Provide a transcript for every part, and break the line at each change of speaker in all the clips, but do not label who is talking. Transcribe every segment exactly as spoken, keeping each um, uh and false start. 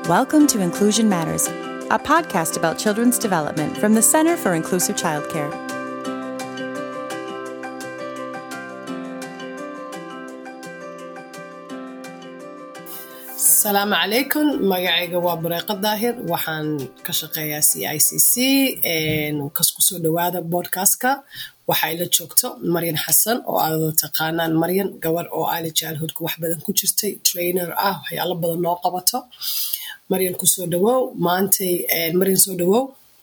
Welcome to Inclusion Matters, a podcast about children's development from the Center for Inclusive Childcare.
السلام عليكم magacayga waa Bareeqa Daahir waxaan ka shaqeeyaa C I C C een kasku soo dhawaada podcast-ka waxa ila joogto Maryan Xasan oo aad taqaanaan Maryan gabar oo aali childhood-ka wax badan ku jirtay trainer ah waxyaalo badan noo qabato Maryan ku soo dhawow maantay een Maryan soo dhawow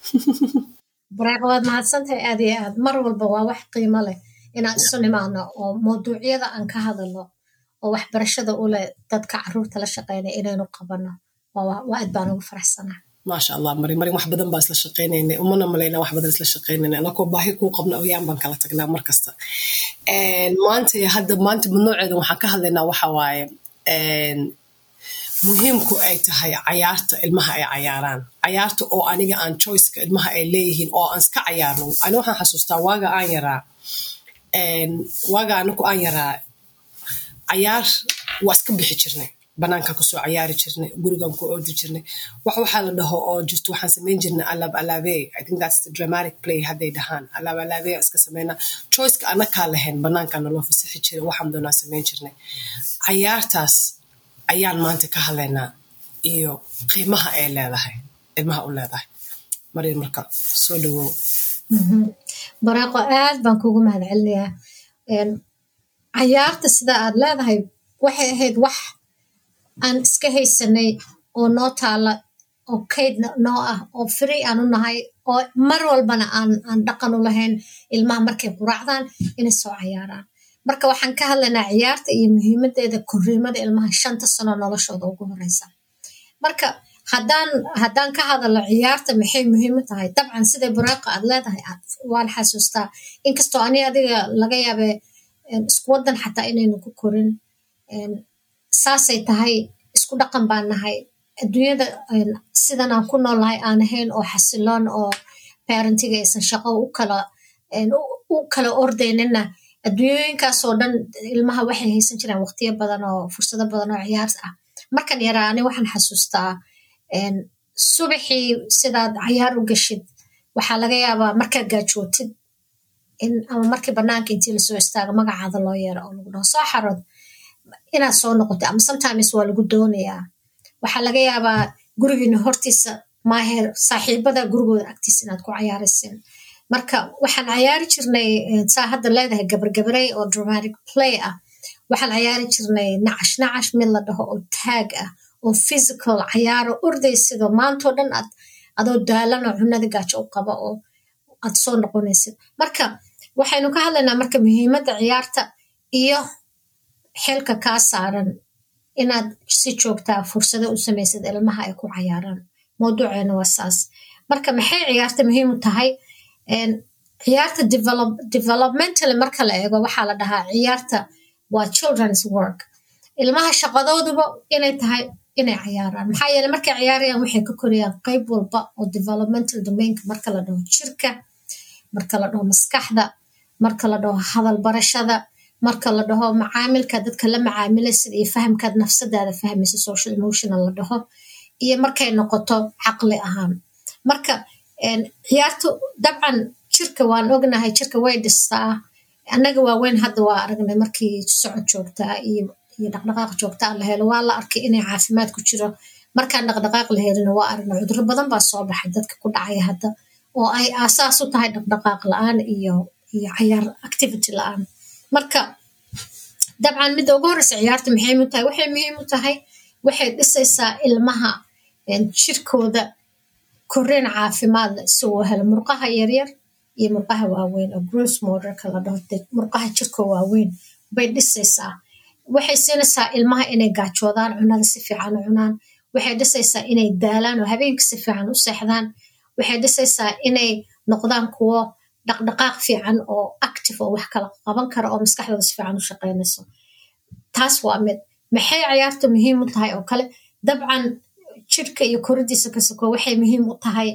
Bareeqa waad mahadsantahay aad iyo aad mar walba waa wax qiimo leh inaan isu nimaano oo mowduucyada aan ka hadalno oo waxbarashada u leh dadka caruurta la shaqeynaya inaynu qabano waa waa aad baan ugu faraxsanahay
ما شاء الله مريم مريم wax badan baa isla shaqeynayna umana maleena wax badan isla shaqeynayna anako baahi ku qabna oo yaan baan kala tagnaa markasta een maanta hadda maanta nooceeda waxaan ka hadlaynaa waxa waaye een muhiimku ay tahay ciyaarta ilmaha ay ciyaaraan ciyaarta oo aniga aan choice-ka ilmaha ay leeyihiin oo aan iska ciyaarno aniga waxaan xasuustaa waaga aan yaraa een waaga anaku aan yaraa ciyaar waa iska bixi jirnay banaanka ku soo ciyaari jirnay gurigan ku ordi jirnay wax waxa la dhaho oo just waxaan sameyn jirnay alaab alaabe I think that's the dramatic play haday dhahaan alaab alaabe iska sameeyna choice-ka anaka lahayn banaanka loo fasaxi jiray waxaan doonaa sameyn jirnay ciyaartaas ayaan maanta ka hadlaynaa iyo qiimaha ay leedahay ilmaha u leedahay Maryan marka soo dhawow
Bareeqa aad baan kugu mahadcelinayaa een ciyaarta sida aad leedahay waxay ahayd wax aan iska haysanay oo noo taala oo kayd noo ah oo free aan u nahay oo mar walbana aan aan dhaqan u lahayn ilmaha markay quraacdaan inay soo ciyaaraan marka waxaan ka hadlaynaa ciyaarta iyo muhiimadeeda korriimada ilmaha shanta sano noloshooda ugu horeysa marka haddaan haddaan ka hadalo ciyaarta maxay muhiim u tahay dabcan sida Bareeqa aad leedahay waan xasuustaa inkastoo ani adiga laga yaabee isku wadan xataa inaynu ku korin saasay tahay isku dhaqan baan nahay adduunyada sidan aan ku noolahay aan ahayn oo xasiloon oo parentiga aysan shaqo u kala u kala ordaynina adduunyooyinkaas oo dhan ilmaha waxay haysan jireen waqtiyo badan oo fursado badan oo ciyaar ah markan yaraa ani waxaan xasuustaa subaxii sidaad ciyaar u gashid waxaa laga yaabaa markaad gaajootid in ama markii banaanka intii lasoo istaago magacaada loo yeero oo lagu dhaho soo xarod inaad soo noqoto ama sometimes waa lagu doonayaa waxaa laga yaabaa gurigiina hortiisa maaheer saaxiibada gurigooda agtiisa inaad ku ciyaaraysin marka waxaan ciyaari jirnay saa hadda leedahay gabargabaray oo dramatic play ah waxaan ciyaari jirnay nacash nacash mid la dhaho oo taag ah oo physical ciyaaro ordaysido maantoo dhan aad adoo daalan oo cunada gaajo u qaba oo aad soo noqonaysid marka waxaynu ka hadlaynaa marka muhiimadda ciyaarta iyo xilka kaa saaran inaad si joogtaa fursado u samaysid ilmaha ay ku ciyaaraan mowduuceena waa saas marka maxay ciyaarta muhiim u tahay ciyaarta develop developmentally marka la eego waxaa la dhahaa ciyaarta waa children's work ilmaha shaqadooduba inay tahay inay ciyaaraan maxaa yeelay markay ciyaarayaan waxay ka korayaan qayb walba oo developmental domainka marka la dhaho jirka marka la dhaho maskaxda marka la dhaho hadal barashada marka la dhaho macaamilka dadka la macaamilaysid iyo fahamkaad nafsadaada fahmaysa social emotional la dhaho iyo markay noqoto caqli ahaan marka ciyaartu dabcan jirka waan ognahay jirka way dhistaa annaga waaweyn hadda waa aragnay markii socod joogtaa iyo iyo dhaqdhaqaaq joogtaa la helo waa la arkay inay caafimaad ku jiro markaan dhaqdhaqaaq la helina waa aragnay cudurro badan baa soo baxay dadka ku dhacaya hadda oo ay aasaas u tahay dhaqdhaqaaq la-aan iyo iyo ciyaar activity la-aan marka dabcan midda ugu horeysa ciyaarta maxay muhiim u tahay waxay muhiim u tahay waxay dhisaysaa ilmaha jirkooda korriin caafimaad leh si uu helo murqaha yaryar iyo murqaha waaweyn oo gross motorka la dhaho murqaha jirka waaweyn bay dhisaysaa waxay siinaysaa ilmaha inay gaajoodaan cunada si fiican u cunaan waxay dhisaysaa inay daalaan oo habeenkii si fiican u seexdaan waxay dhisaysaa inay noqdaan kuwo dhaqdhaqaaq fiican oo active oo wax kala qaban kara oo maskaxdooda si fiican u shaqeynayso taas waa mid maxay ciyaarta muhiim u tahay oo kale dabcan jirka iyo koridiisa ka soko waxay muhiim u tahay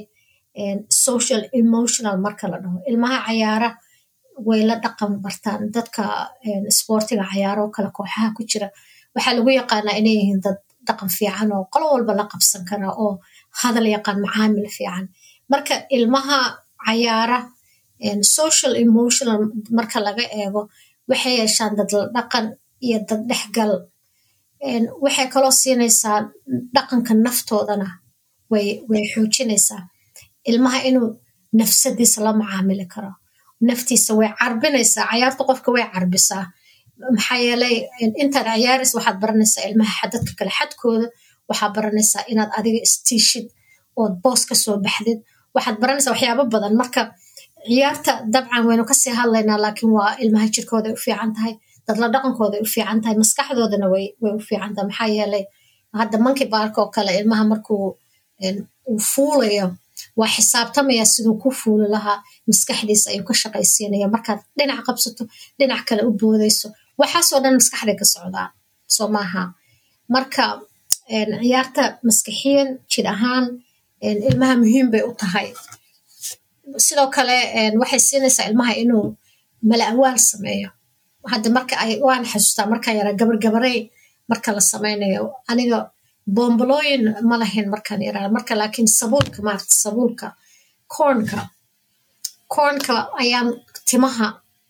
social emotional marka la dhaho ilmaha ciyaara way la dhaqan bartaan dadka sportiga ciyaaro kala kooxaha ku jira waxaa lagu yaqaanaa inay yihiin dad dhaqan fiican oo qolo walba la qabsan kara oo hadal yaqaan macaamil fiican marka ilmaha cayaara social emotional marka laga eego waxay yeeshaan dad la dhaqan iyo dad dhexgal waxay kaloo siinaysaa dhaqanka naftoodana way way xoojinaysaa ilmaha inuu nafsadiisa la macaamili karo naftiisa way carbinaysaa cayaarta qofka way carbisaa maxaa yeelay intaad cayaaris waxaad baranaysaa ilmaha xadadka kale xadkooda waxaad baranaysaa inaad adiga istiishid ood boos ka soo baxdid waxaad baranaysaa waxyaabo badan marka ciyaarta dabcan waynu kasii hadlaynaa laakiin waa ilmaha jirkooda ay u fiican tahay dadla dhaqankooda ay u fiican tahay maskaxdoodana way way u fiican tahay maxaa yeelay hadda monkey bark oo kale ilmaha markuu uu fuulayo waa xisaabtamaya siduu ku fuuli lahaa maskaxdiisa ayuu ka shaqaysiinaya markaad dhinac qabsato dhinac kale u boodayso waxaasoo dhan maskaxday ka socdaa soo maaha marka ciyaarta maskaxiyan jir ahaan ilmaha muhiim bay u tahay sidoo kale waxay siinaysaa ilmaha inuu mala awaal sameeyo hadda marka ay waan xasuustaa markaan yara gabar gabarey marka la sameynayo aniga boombalooyin ma lahayn markaan yaraa marka laakiin sabuulka maarta sabuulka cornka cornka ayaan timaha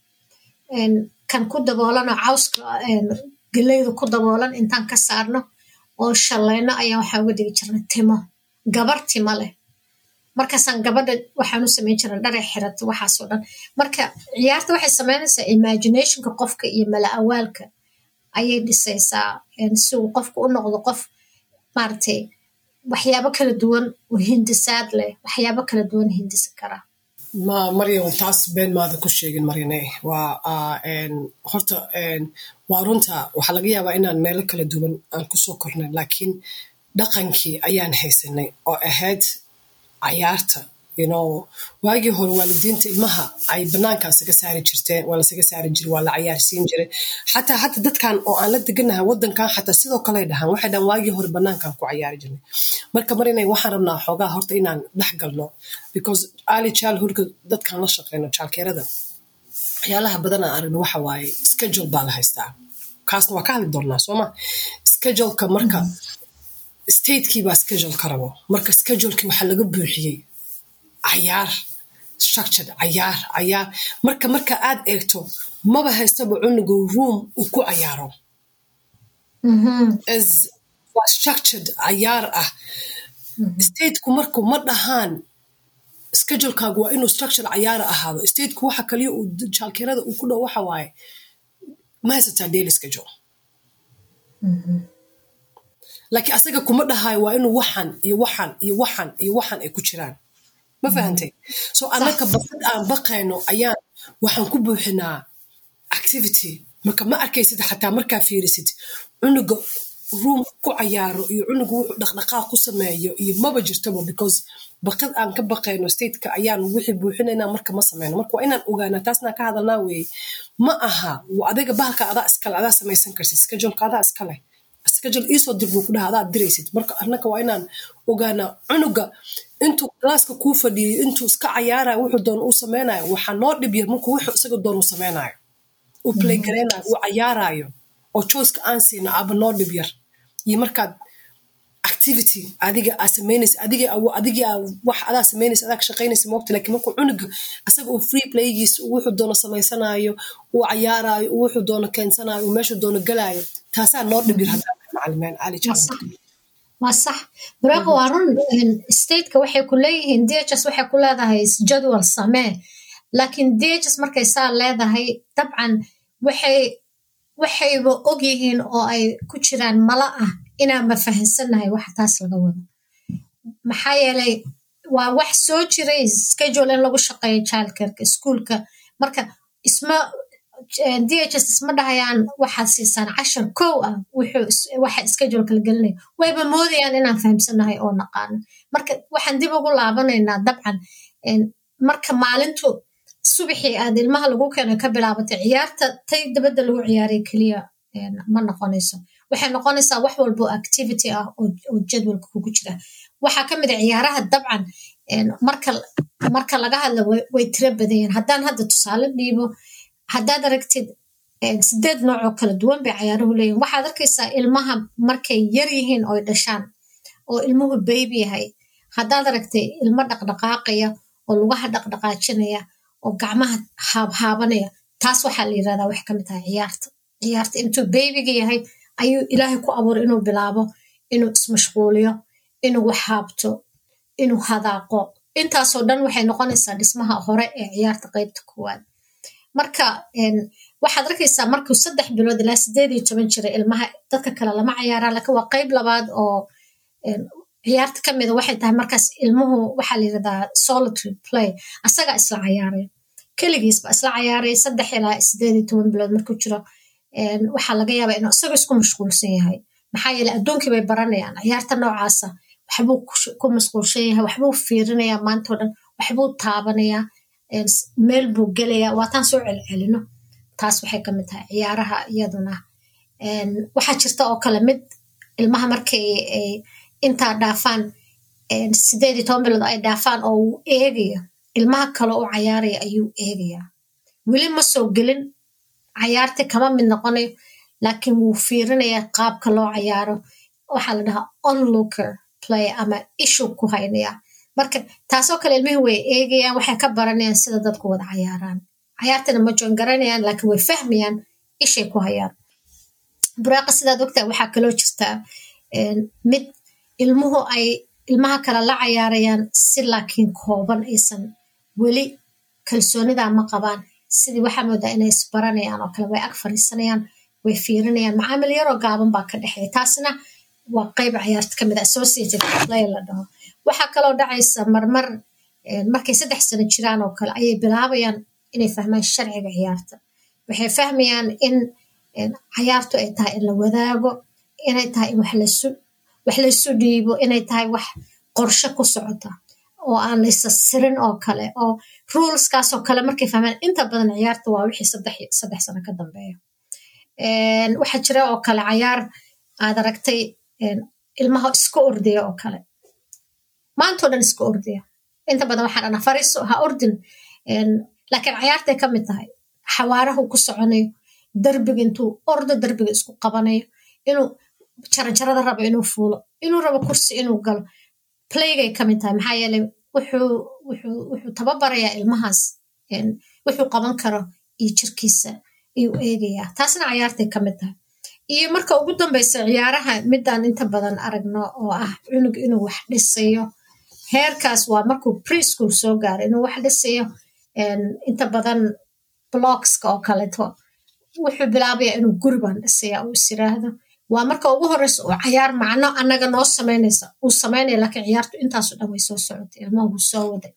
kan ku daboolan oo cawska galeyda ku daboolan intaan ka saarno oo shallayno ayaan waxaa uga dhigi jirnay timo gabar timo leh markaasaan gabadha waxaan u samayn jirnay dharay xirato waxaasoo dhan marka ciyaarta waxay samaynaysaa imaginationka qofka iyo mala awaalka ayay dhisaysaa si uu qofka u noqdo qof maaragtay waxyaabo kala duwan oo hindisaad leh waxyaabo kala duwan hindisi kara
ma maryam taas been maada ku sheegin maryane waa horta waa runta waxaa laga yaabaa inaan meelo kala duwan aan kusoo kornay laakiin dhaqankii ayaan haysanay oo ahayd cayaarta you know waagii hore waalidiinta ilmaha ay banaankaan saga saari jirteen waa lasaga saari jiray waa la cayaarsiin jiray xataa hata dadkan oo aan la deganahay wadankan xataa sidoo kale dhahaan waxay dhahan waagii hore banaankaan ku cayaari jirnay marka marinay waxaan rabnaa xoogaa horta inaan dhex galno because early childhoodka dadkan la shaqeyno childcareada waxyaalaha badan aan aragno waxa waaye schedule baa la haystaa kaasna waa ka hadli doonaa sooma scheduleka marka statekii baa schedule ka rabo marka schedulekii waxaa laga buuxiyey cayaar structured cayaar cayaar marka marka aad eegto maba haystaba cunuga room uu ku cayaaro as waa structured cayaar ah stateku marku ma dhahaan schedulekaagu waa inuu structured cayaara ahaado stateku waxa kaliya uu childcareada uu ku dhow waxa waaye ma haysataa daily schedule laakiin asaga kuma dhahayo waa inuu waxan iyo waxan iyo waxan iyo waxan ay ku jiraan ma fahantay so annaka baqad aan baqayno ayaan waxaan ku buuxinaa activity marka ma arkaysid xataa markaa fiirisid cunuga room ku cayaaro iyo cunuga wuxuu dhaqdhaqaaq ku sameeyo iyo maba jirtaba because baqad aan ka baqayno stateka ayaan wixii buuxinaynaa marka ma sameyno marka waa inaan ogaanaa taasnaa ka hadalnaa weeye ma aha adiga bahalka adaa iskale adaa samaysan karsid scheduleka adaa iskale schedule iisoo dir buu ku dhaha adaad diraysid marka annaka waa inaan ogaanaa cunuga intuu galaaska kuu fadhiyay intuu iska cayaarayo wuxuu doon uu sameynayo waxaa noo dhib yar markuu wuxuu isaga doon uu sameynayo uu play gareynayo uu cayaarayo oo choiceka aan siino aba noo dhib yar iyo markaad activity adiga aa sameynaysa adiga adiga wax adaa sameynaysa adaa ka shaqeynaysa moogta laakiin markuu cunuga asaga uu free playgiisa wuxuu doono samaysanayo uu cayaarayo wuxuu doono keensanayo uu meesha doono galaayo taasaa noo dhib yar hadaa macalimiin cali jacfar
waa sax baraaqa waa run stateka waxay ku leeyihiin d h s waxay ku leedahay jadwal samee laakiin d h s markay saa leedahay dabcan waxay waxayba og yihiin oo ay ku jiraan mala ah inaan ma fahansanahay waxa taas laga wado maxaa yeelay waa wax soo jiray schedule in lagu shaqeeyo childcareka iskuolka marka isma d h s isma dhahayaan waxaad siisaan cashar kow ah waxa scheduleka la gelinayo wayba moodayaan inaan fahamsanahay oo naqaano marka waxaan dib ugu laabanaynaa dabcan marka maalintu subaxii aad ilmaha lagu keeno ka bilaabatay ciyaarta tay dabadda lagu ciyaaray keliya ma noqonayso waxay noqonaysaa wax walbo activity ah oo jadwalka kugu jira waxaa ka mid a ciyaaraha dabcan marka marka laga hadla way tiro badan yihiin haddaan hadda tusaale dhiibo haddaad aragtid sideed nooc oo kala duwan bay cayaaruhu leeyihin. waxaad arkaysaa ilmaha markay yar yihiin oy dhashaan oo ilmuhu baby yahay, haddaad aragtay ilmo dhaqdhaqaaqaya oo lugaha dhaqdhaqaajinaya oo gacmaha haabhaabanaya, taas waxaa la yirahdaa wax ka mid tahay ciyaarta. ciyaarta intuu babyga yahay ayuu ilaahay ku abuuray inuu bilaabo inuu ismashquuliyo, inuu wax haabto, inuu hadaaqo. intaasoo dhan waxay noqonaysaa dhismaha hore ee ciyaarta qaybta koowaad. marka waxaad arkaysaa markuu saddex bilood ilaa sideed iyo toban jira ilmaha, dadka kale lama cayaaraa, laakiin waa qayb labaad oo ciyaarta ka mida. waxay tahay markaas ilmuhu waxaa la yirahdaa solitary play, asaga isla cayaaray, keligiisba isla cayaaray. saddex ilaa sideed iyo toban bilood markuu jiro waxaa laga yaabaa inuu isaga isku mashquulsan yahay, maxaa yeele adduunkii bay baranayaan. ciyaarta noocaasa waxbuu ku mashquulsan yahay, waxbuu fiirinayaa maantao dhan, waxbuu taabanayaa, meel buu gelayaa. waataan soo celcelino, taas waxay ka mid tahay ciyaaraha iyaduna. waxaa jirta oo kale mid ilmaha markay intaa dhaafaan sideed iyo toban bilood ay dhaafaan oo uu eegayo ilmaha kale u cayaaraya ayuu eegayaa. weli ma soo gelin cayaarta, kama mid noqonayo, laakiin wuu fiirinayaa qaabka loo cayaaro. waxaa la dhahaa onlooker play ama ishuu ku haynaya. marka taasoo kale ilmihii way eegayaan, waxay ka baranayaan sida dadku wada cayaaraan. cayaartana ma joon garanayaan, laakiin way fahmayaan ishay ku hayaan. buraaqa sidaad ogtahay waxaa kaloo jirtaa mid ilmuhu ay ilmaha kale la cayaarayaan si laakiin kooban, aysan weli kalsoonidaa ma qabaan. sidii waxaa moodaa inay isbaranayaan oo kale, way ag fariisanayaan, way fiirinayaan, macaamil yaroo gaaban baa ka dhexeeya. taasna waa qayb cayaarta ka mid a, associated play la dhaho. waxaa kaloo dhacaysa marmar markay saddex sano jiraan oo kale ayay bilaabayaan inay fahmaan sharciga ciyaarta. waxay fahmayaan in cayaartu ay tahay in la wadaago, inay tahay in wax laysu dhiibo, inay tahay wax qorshe ku socota oo aan laysa sirin oo kale. oo ruleskaasoo kale markay fahmaan, inta badan ciyaarta waa wixii saddex sano ka dambeeya. waxaa jira oo kale cayaar aad aragtay ilmaha iska ordaya oo kale, maantao dhan iska ordaya. inta badan waxaan dhanaa fariiso, ha ordin. laakiin cayaartay ka mid tahay xawaarahu ku soconayo, darbiga intuu ordo darbiga isku qabanayo, inuu jaranjarada rabo inuu fuulo, inuu rabo kursi inuu galo. playgay ka mid tahay, maxaa yeeley wuxuu tababarayaa ilmahaas wuxuu qaban karo iyo jirkiisa ayuu eegayaa. taasna cayaartay ka mid tahay. iyo marka ugu dambeysa ciyaaraha midaan inta badan aragno oo ah cunug inuu wax dhisayo, heerkaas waa markuu preschool soo gaaro, inuu wax dhisayo. inta badan blockska oo kaleeto wuxuu bilaabaya inuu guribaan dhisaya uu is yiraahdo. waa marka ugu horeysa oo cayaar macno annaga noo samaynaysa uu samaynaya, laakiin ciyaartu intaaso dhan way soo socotay, ilmaha wuu soo waday.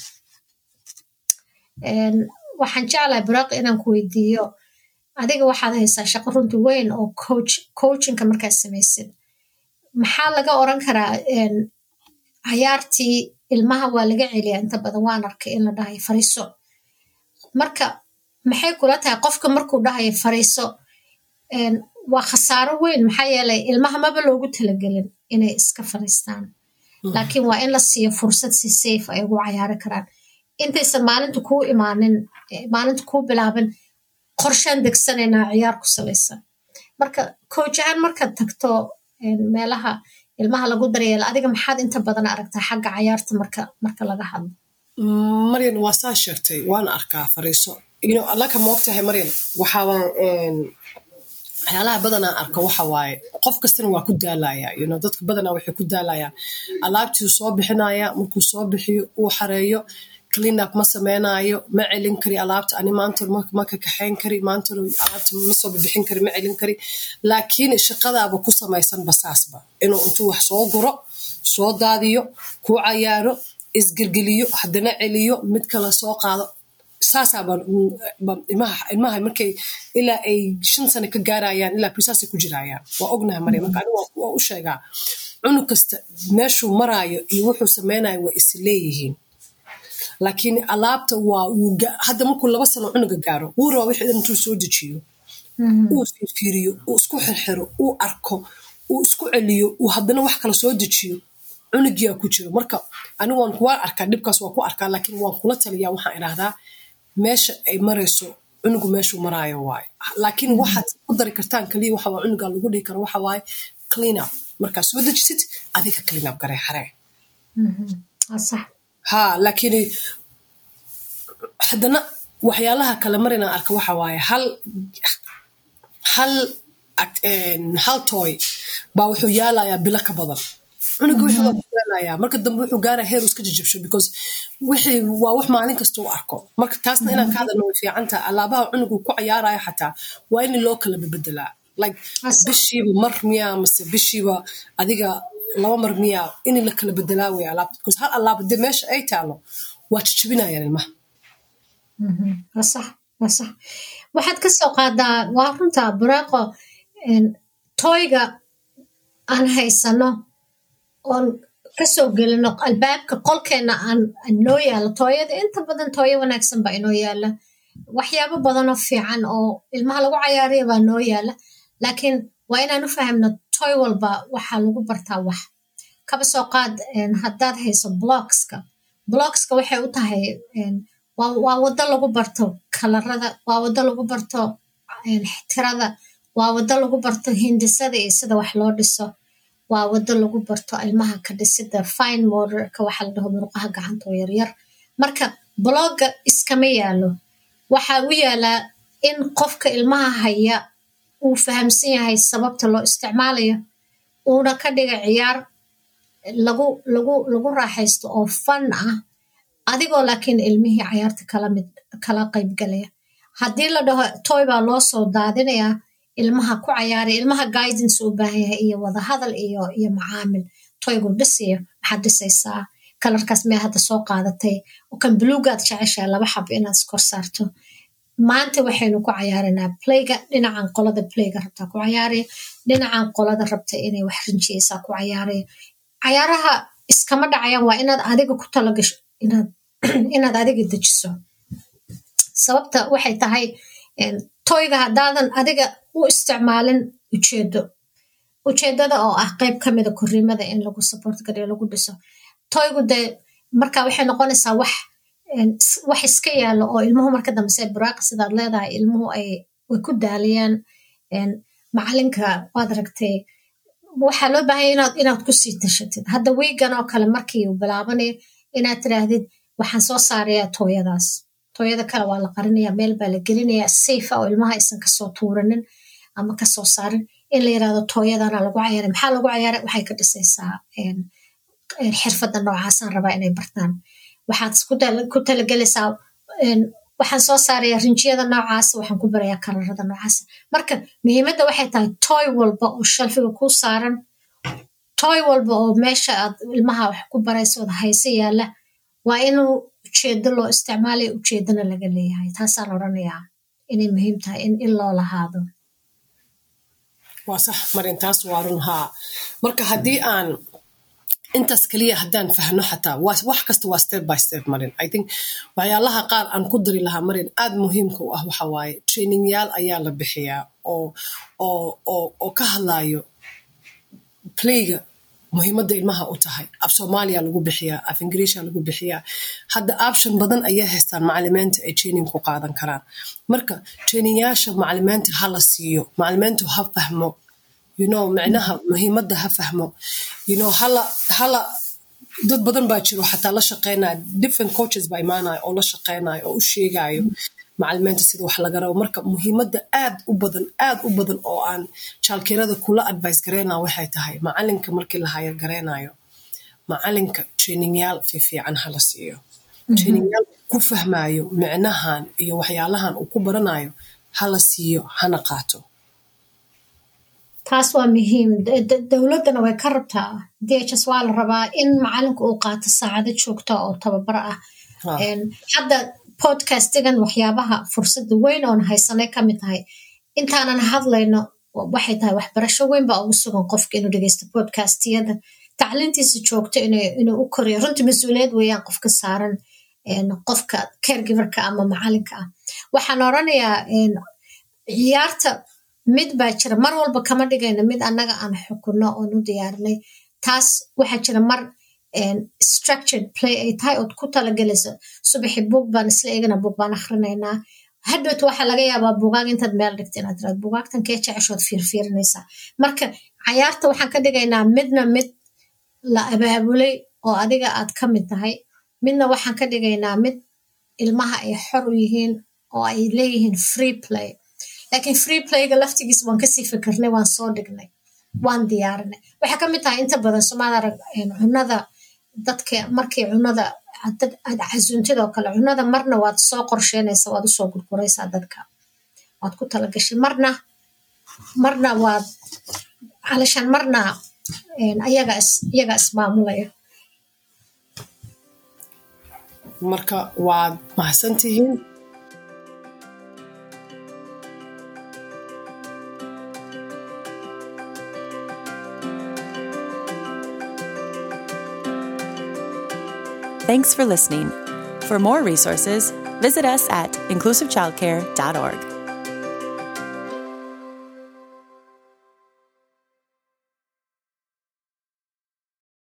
waxaan jeclahay buraaq inaan ku weydiiyo, adiga waxaad haysaa shaqo runti weyn oo coach coachinka markaad samaysid, maxaa laga oran karaa cayaartii ilmaha waa laga celiyaa inta badan. waan arkay in la dhahayo fariiso. marka maxay kula tahay qofka markuu dhahayo fariiso waa khasaaro weyn, maxaa yeelay ilmaha maba loogu talagelin inay iska fariistaan, laakiin waa in la siiyo fursad si safe ay ugu cayaari karaan. intaysan maalinta kuu imaanin, maalinta kuu bilaabin, qorshaan degsanaynaa ciyaar ku salaysan. marka coach ahaan markaad tagto meelaha ilmaha lagu daryeelo, adiga maxaad inta badan aragtaa xagga cayaarta marka marka laga hadlo?
maryan waa saa sheegtay, waan arkaa fariiso. allaka ma ogtahay maryan, waxaaba waxyaalaha badanaa arko waxa waaye qof kastana waa ku daalaya. dadka badanaa waxay ku daalayaan, alaabtii soo bixinaya, markuu soo bixiyo uu xareeyo, clean up ma samaynayo, ma celin kari alaabta. ani maanta ma ka kaxayn kari, maanta alaabta ma soo bixin kari, ma celin kari. laakiin shaqadaaba ku samaysan basaasba, inuu intuu wax soo guro, soo daadiyo, ku cayaaro, isgelgeliyo, haddana celiyo, mid kale soo qaado. saasaaba ilmaha markay ilaa ay shan sano ka gaarayaan ilaa bisaasay ku jirayaan. waa ognahay marya. marka anigu waa u sheegaa, cunug kasta meeshuu maraayo iyo wuxuu samaynayo waa is leeyihiin. laakiin alaabta waa hadda markuu laba sano cunuga gaaro, wuu rabaa wixii dhan intuu soo dejiyo, uu fiiriyo, uu isku xirxiro, uu arko, uu isku celiyo, uu haddana wax kale soo dejiyo, cunugiyaa ku jiro. marka anigu waan arkaa dhibkaas waa ku arkaa, laakiin waan kula taliyaa. waxaan idhaahdaa meesha ay marayso cunugu meeshuu maraayo waaye laakiin waxaad ku dari kartaan kaliya waxa waa cunuga lagu dhihi karo waxa waaye clean up markaa soo dejisid adiga clean up garee xaree ha laakiin haddana waxyaalaha kale mar inaan arka waxa waaye hal hal hal toy baa wuxuu yaalayaa bilo ka badan cunuga wixii waa yaalayaa marka dambe wuxuu gaaraa heer iska jajabsho because wixii waa wax maalin kasta uu arko marka taasna inaan ka hadalno way fiicantaa alaabaha cunugu ku cayaaraya xataa waa in loo kala bedelaa like bishiiba mar miyaa mase bishiiba adiga laba mar miyaa in la kala bedelaa way alaabta because hal alaaba dee meesha ay taalo waa jajabinayaan ilmaha
صح صح waxaad ka soo qaadaa waa runta buraaqo toyga aan haysano oon kasoo gelino albaabka qolkeena aan noo yaalo tooyada inta badan tooyo wanaagsan baa inoo yaala waxyaabo badanoo fiican oo ilmaha lagu cayaariya baa noo yaala laakiin waa inaan u fahamno toy walba waxaa lagu bartaa wax kaba soo qaad haddaad hayso blockska blockska waxay u tahay waa wado lagu barto kalarada waa wado lagu barto tirada waa wado lagu barto hindisada iyo sida wax loo dhiso waa wado lagu barto ilmaha ka dhisida fine motorka waxa la dhaho muruqaha gacanta oo yaryar marka blogga iskama yaalo waxaa u yaalaa in qofka ilmaha haya uu fahamsan yahay sababta loo isticmaalayo uuna ka dhiga ciyaar lagu lagu lagu raaxaysto oo fun ah adigoo laakiin ilmihii cayaarta kala mid kala qayb galaya haddii la dhaho toy baa loo soo daadinayaa ilmaha ku cayaaraya ilmaha guidance u baahan yahay iyo wada hadal iyo iyo macaamil toygu dhisiyo waxaad dhisaysaa kalarkaas mee hadda soo qaadatay oo kan buluugaad jeceshaa laba xab inaad iskor saarto maanta waxaynu ku cayaaranaa playga dhinacan qolada playga rabtaa ku cayaaraya dhinacan qolada rabta inay wax rinjiyeysaa ku cayaaraya cayaaraha iskama dhacayaan waa inaad adiga ku talagasho inaad inaad adiga dejiso sababta waxay tahay toyga haddaadan adiga u isticmaalin ujeedo ujeedada oo ah qayb ka mida korriimada in lagu support gareeyo lagu dhiso toygu dee marka waxay noqonaysaa wax wax iska yaalo oo ilmuhu marka dambe see buraaqa sidaad leedahay ilmuhu ay way ku daaliyaan macalinka waad aragtay waxaa loo baahanya inaad inaad kusii tashatid hadda wiigan oo kale markii uu bilaabanayo inaad tiraahdid waxaan soo saarayaa tooyadaas tooyada kale waa la qarinaya meel baa la gelinayaa safe oo ilmaha aysan kasoo tuuranin ama kasoo saarin in la yirahdo tooyadana lagu cayaaray maxaa lagu cayaaray waxay ka dhisaysaa xirfadda noocaasaan rabaa inay bartaan waxaad ku talagelaysaa waxaan soo saarayaa rinjiyada noocaas waxaan ku barayaa kalarada noocaas marka muhiimadda waxay tahay toy walba oo shalfiga ku saaran toy walba oo meesha aad ilmaha wax ku barayso ood hayse yaalla waa inuu ujeedo loo isticmaalayo ujeedana laga leeyahay taasaan odhanayaa inay muhiim tahay in in loo lahaado
waa sax marin taas waa run haa marka haddii aan intaas kaliya haddaan fahno xataa wax kasta waa step by step marin I think waxyaalaha qaar aan ku dari lahaa marin aad muhiimka u ah waxa waaye trainingyaal ayaa la bixiyaa oo oo oo oo ka hadlayo playga muhiimadda ilmaha u tahay af soomaaliya lagu bixiyaa af ingiriisha lagu bixiyaa hadda option badan ayaa haystaan macalimiinta ay training ku qaadan karaan marka trainingyaasha macalimiinta ha la siiyo macalimiintu ha fahmo you know macnaha muhiimadda ha fahmo you know hala hala dad badan baa jiro xataa la shaqeynaya different coaches baa imaanaya oo la shaqeynaya oo u sheegayo macalimiinta sida wax laga rabo marka muhiimadda aad u badan aad u badan oo aan childcare-da kula advice gareynaa waxay tahay macalinka markii la hire gareynayo macalinka trainingyaal fiifiican hala siiyo trainingyaal ku fahmayo micnahan iyo waxyaalahan uu ku baranayo hala siiyo hana qaato
taas waa muhiim dowladdana way ka rabtaa d h s waa la rabaa in macalinku uu qaato saacado joogta oo tababar ah hadda podcastigan waxyaabaha fursada weyn oon haysanay ka mid tahay intaanan hadlayno waxay tahay waxbarasho weyn baa ugu sugan qofka inuu dhegeysto podcastiyada tacliintiisa joogto inuu u koriyo runtii mas-uuliyad weeyaan qofka saaran qofka caregiverka ama macalinka ah waxaan oranayaa ciyaarta mid baa jira mar walba kama dhigayno mid annaga aan xukunno oon u diyaarinay taas waxaa jira mar structured play ay tahay ood ku talagelayso subaxi buug baan isla eegana buug baan akhrinaynaa hadhowt waxaa laga yaabaa buugaag intaad meel dhigta inaad tiraad buugaagtan kee jeceshood fiirfiirinaysaa. marka cayaarta waxaan ka dhigaynaa midna mid la abaabulay oo adiga aad ka mid tahay, midna waxaan ka dhigaynaa mid ilmaha ay xor u yihiin oo ay leeyihiin free play. laakiin free playga laftigiis waan kasii fikirnay, waan soo dhignay, waan diyaarinay. waxaa ka mid tahay inta badan somaali arag cunada dadka markay cunada aad casuuntidoo kale cunada marna waad soo qorsheynaysaa, waad usoo gurguraysaa dadka, waad ku talagashay, marna marna waad calashaan marna ayaga iyaga ismaamulaya.
marka waad mahadsantihiin.
Thanks for listening. For more resources, visit us at inclusive childcare dot org.